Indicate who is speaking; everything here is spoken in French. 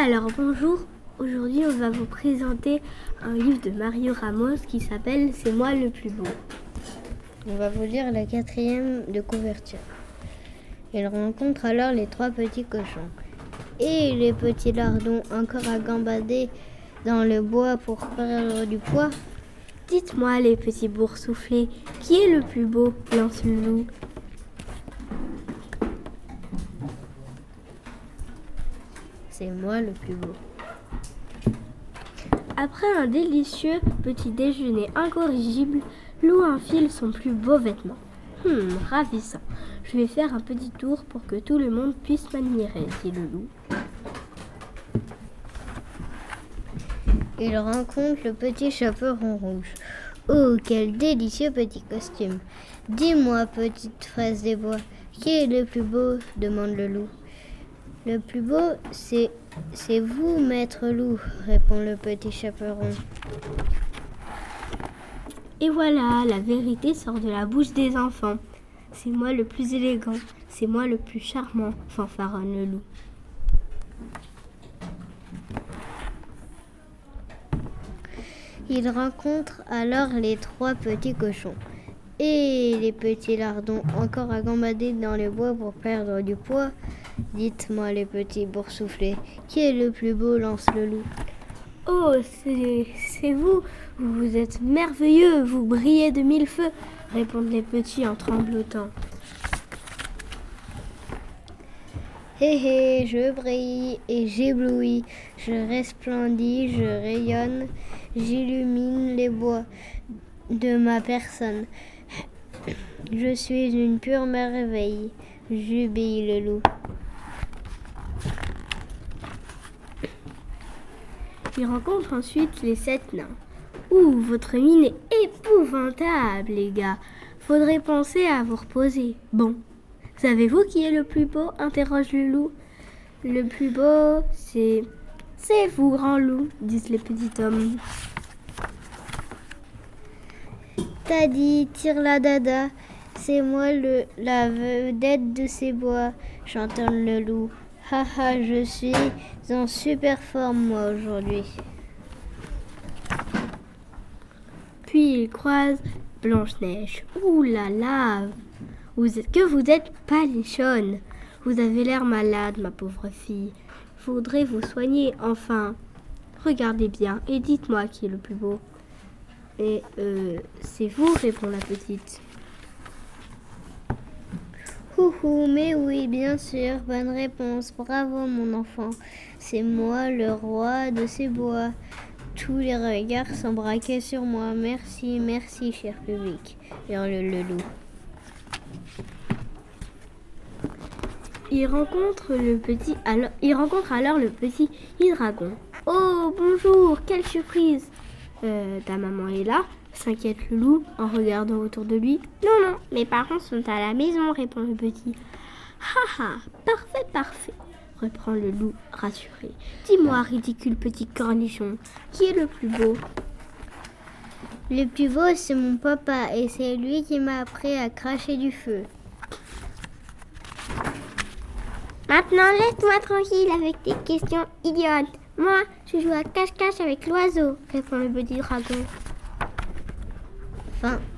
Speaker 1: Alors bonjour, aujourd'hui on va vous présenter un livre de Mario Ramos qui s'appelle C'est moi le plus beau.
Speaker 2: On va vous lire la 4e de couverture. Il rencontre alors les 3 petits cochons. Et les petits lardons encore à gambader dans le bois pour perdre du poids.
Speaker 1: Dites-moi les petits boursouflés, qui est le plus beau, lance le loup.
Speaker 2: C'est moi le plus beau.
Speaker 1: Après un délicieux petit déjeuner incorrigible, Loup enfile son plus beau vêtement. Ravissant. Je vais faire un petit tour pour que tout le monde puisse m'admirer, dit le loup.
Speaker 2: Il rencontre le petit chaperon rouge. Oh, quel délicieux petit costume! Dis-moi, petite fraise des bois, qui est le plus beau? Demande le loup. Le plus beau, c'est vous, maître loup, répond le petit chaperon.
Speaker 1: Et voilà, la vérité sort de la bouche des enfants. C'est moi le plus élégant, c'est moi le plus charmant, fanfaronne le loup.
Speaker 2: Il rencontre alors les 3 petits cochons. Et les petits lardons encore à gambader dans les bois pour perdre du poids. Dites-moi les petits boursouflés, qui est le plus beau, lance le loup.
Speaker 1: Oh, c'est vous, vous êtes merveilleux, vous brillez de 1000 feux, répondent les petits en tremblotant.
Speaker 2: Hé hé, je brille et j'éblouis, je resplendis, je rayonne, j'illumine les bois de ma personne. Je suis une pure merveille, jubile le loup.
Speaker 1: Il rencontre ensuite les 7 nains. Ouh, votre mine est épouvantable, les gars. Faudrait penser à vous reposer. Bon, savez-vous qui est le plus beau? Interroge le loup. Le plus beau, c'est vous, grand loup, disent les petits hommes.
Speaker 2: T'as dit, tire la dada, c'est moi la vedette de ces bois, chantonne le loup. Haha, je suis en super forme moi aujourd'hui.
Speaker 1: Puis il croise Blanche-Neige. Ouh là là, vous êtes palichonne. Vous avez l'air malade, ma pauvre fille. Faudrait vous soigner, enfin. Regardez bien et dites-moi qui est le plus beau. Et c'est vous, répond la petite.
Speaker 2: Houhou, mais oui, bien sûr, bonne réponse, bravo mon enfant. C'est moi le roi de ces bois. Tous les regards sont braqués sur moi. Merci, merci, cher public, hurle le loup.
Speaker 1: Il rencontre alors le petit dragon. Oh, bonjour, quelle surprise! Ta maman est là? S'inquiète le loup en regardant autour de lui. Non, mes parents sont à la maison, répond le petit. Ha, parfait, reprend le loup rassuré. Dis-moi, ridicule petit cornichon, qui est le plus beau?
Speaker 2: Le plus beau, c'est mon papa et c'est lui qui m'a appris à cracher du feu.
Speaker 3: Maintenant, laisse-moi tranquille avec tes questions idiotes. Moi, je joue à cache-cache avec l'oiseau, répond le petit dragon.
Speaker 2: Fin.